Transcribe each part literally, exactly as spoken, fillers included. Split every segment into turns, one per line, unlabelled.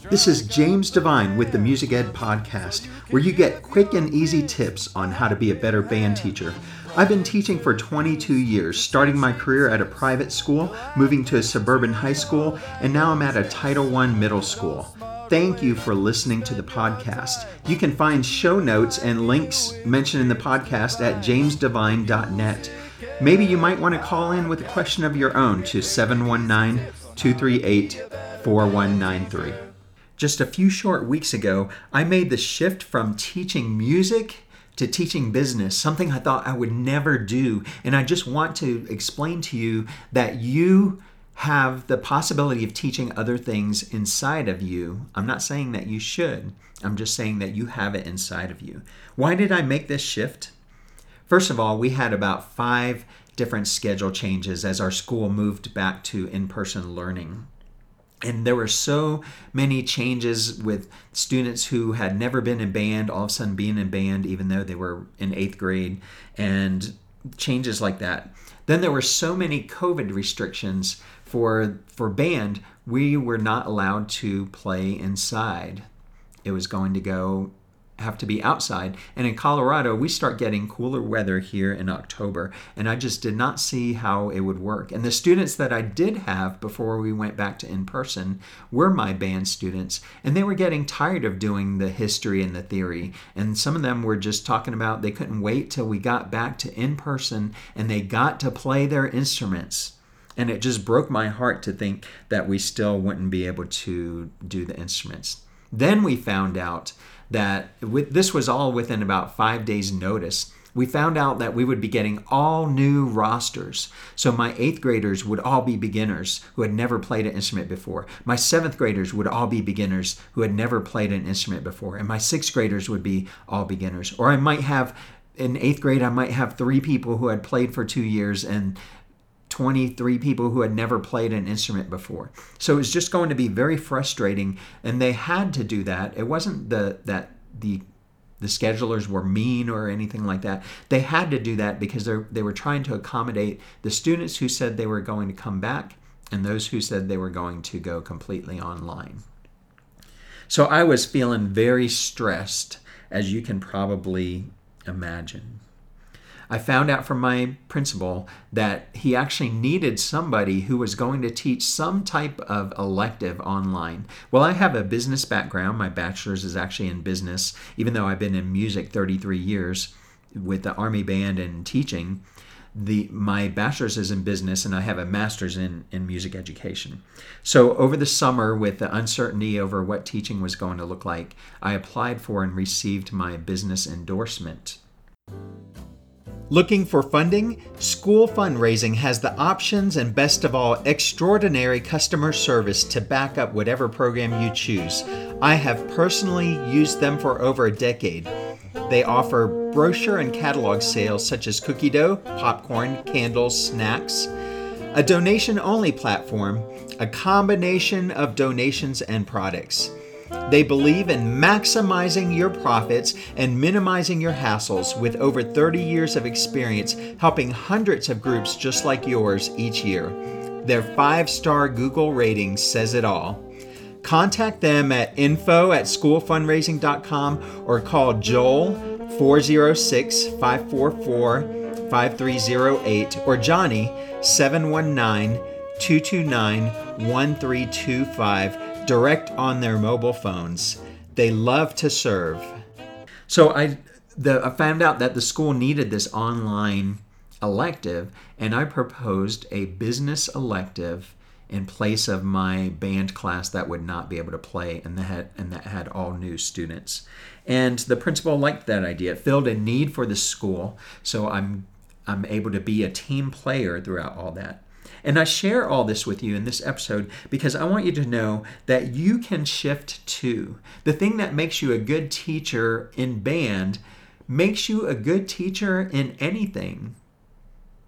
This is James Devine with the Music Ed Podcast, where you get quick and easy tips on how to be a better band teacher. I've been teaching for twenty-two years, starting my career at a private school, moving to a suburban high school, and now I'm at a Title one middle school. Thank you for listening to the podcast. You can find show notes and links mentioned in the podcast at james devine dot net. Maybe you might want to call in with a question of your own to seven one nine, two three eight, four one nine three. Just a few short weeks ago, I made the shift from teaching music to teaching business, something I thought I would never do. And I just want to explain to you that you have the possibility of teaching other things inside of you. I'm not saying that you should. I'm just saying that you have it inside of you. Why did I make this shift? First of all, we had about five different schedule changes as our school moved back to in-person learning. And there were so many changes with students who had never been in band, all of a sudden being in band, even though they were in eighth grade, and changes like that. Then there were so many COVID restrictions for for band. We were not allowed to play inside. It was going to go have to be outside. And in Colorado, we start getting cooler weather here in October, and I just did not see how it would work. And the students that I did have before we went back to in-person were my band students, and they were getting tired of doing the history and the theory. And some of them were just talking about they couldn't wait till we got back to in-person and they got to play their instruments. And it just broke my heart to think that we still wouldn't be able to do the instruments. Then we found out that with, this was all within about five days notice. We found out that we would be getting all new rosters. So my eighth graders would all be beginners who had never played an instrument before. My seventh graders would all be beginners who had never played an instrument before. And my sixth graders would be all beginners. Or I might have, in eighth grade, I might have three people who had played for two years and twenty-three people who had never played an instrument before. So it was just going to be very frustrating, and they had to do that. It wasn't the that the the schedulers were mean or anything like that. They had to do that because they they were trying to accommodate the students who said they were going to come back and those who said they were going to go completely online. So I was feeling very stressed, as you can probably imagine. I found out from my principal that he actually needed somebody who was going to teach some type of elective online. Well, I have a business background. My bachelor's is actually in business, even though I've been in music thirty-three years with the Army Band and teaching. The my bachelor's is in business, and I have a master's in, in music education. So over the summer, with the uncertainty over what teaching was going to look like, I applied for and received my business endorsement. Looking for funding? School Fundraising has the options and, best of all, extraordinary customer service to back up whatever program you choose. I have personally used them for over a decade. They offer brochure and catalog sales such as cookie dough, popcorn, candles, snacks, a donation-only platform, a combination of donations and products. They believe in maximizing your profits and minimizing your hassles with over thirty years of experience helping hundreds of groups just like yours each year. Their five-star Google rating says it all. Contact them at info at school fundraising dot com or call Joel four oh six, five four four, five three oh eight or Johnny seven one nine, two two nine, one three two five direct on their mobile phones. They love to serve. So I, the, I found out that the school needed this online elective, and I proposed a business elective in place of my band class that would not be able to play, and that had, and that had all new students. And the principal liked that idea. It filled a need for the school, so I'm I'm able to be a team player throughout all that. And I share all this with you in this episode because I want you to know that you can shift too. The thing that makes you a good teacher in band makes you a good teacher in anything.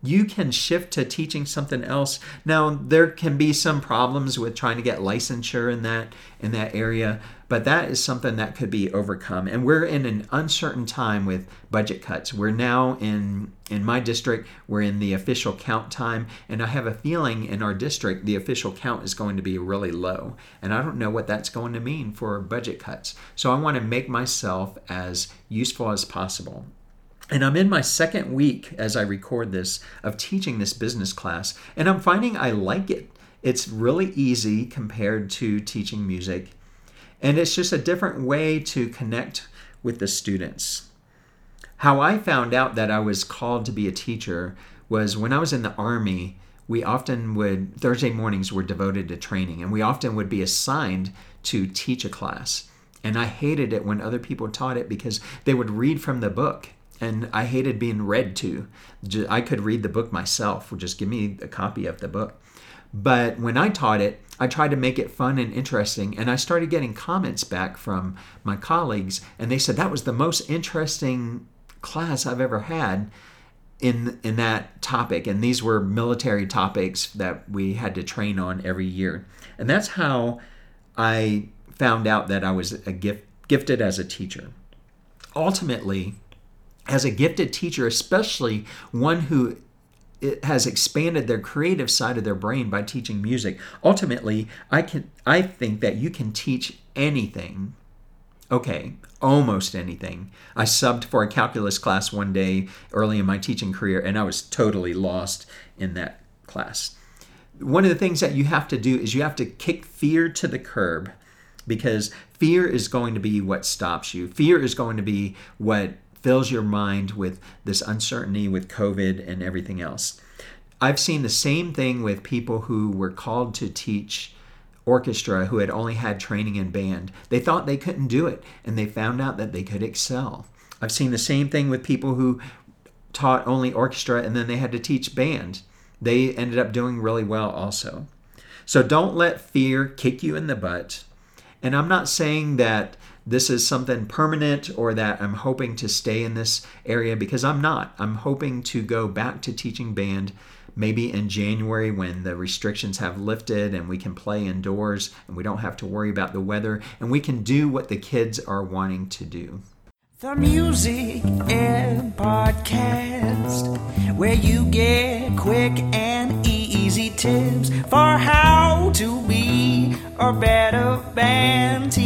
you can shift to teaching something else. Now, there can be some problems with trying to get licensure in that in that area, but that is something that could be overcome. And we're in an uncertain time with budget cuts. We're now in in my district, we're in the official count time, and I have a feeling in our district the official count is going to be really low. And I don't know what that's going to mean for budget cuts. So I want to make myself as useful as possible. And I'm in my second week as I record this of teaching this business class, and I'm finding I like it. It's really easy compared to teaching music, and it's just a different way to connect with the students. How I found out that I was called to be a teacher was when I was in the Army. We often would, Thursday mornings were devoted to training, and we often would be assigned to teach a class. And I hated it when other people taught it because they would read from the book. And I hated being read to. I could read the book myself, or just give me a copy of the book. But when I taught it, I tried to make it fun and interesting. And I started getting comments back from my colleagues. And they said that was the most interesting class I've ever had in, in that topic. And these were military topics that we had to train on every year. And that's how I found out that I was a gift, gifted as a teacher. Ultimately, as a gifted teacher, especially one who has expanded their creative side of their brain by teaching music, ultimately, I can I think that you can teach anything. Okay, almost anything. I subbed for a calculus class one day early in my teaching career, and I was totally lost in that class. One of the things that you have to do is you have to kick fear to the curb, because fear is going to be what stops you. Fear is going to be what fills your mind with this uncertainty with COVID and everything else. I've seen the same thing with people who were called to teach orchestra who had only had training in band. They thought they couldn't do it, and they found out that they could excel. I've seen the same thing with people who taught only orchestra and then they had to teach band. They ended up doing really well also. So don't let fear kick you in the butt. And I'm not saying that this is something permanent or that I'm hoping to stay in this area, because I'm not. I'm hoping to go back to teaching band maybe in January when the restrictions have lifted and we can play indoors and we don't have to worry about the weather and we can do what the kids are wanting to do.
The Music Ed Podcast, where you get quick and easy tips for how to be a better band teacher.